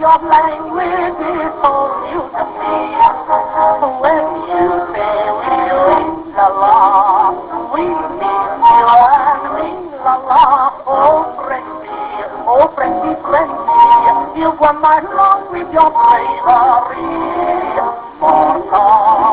of language is all you to me. When you say we ring la la, we mean you and ring la la. Oh friendly, you won my love with your bravery. Mortal.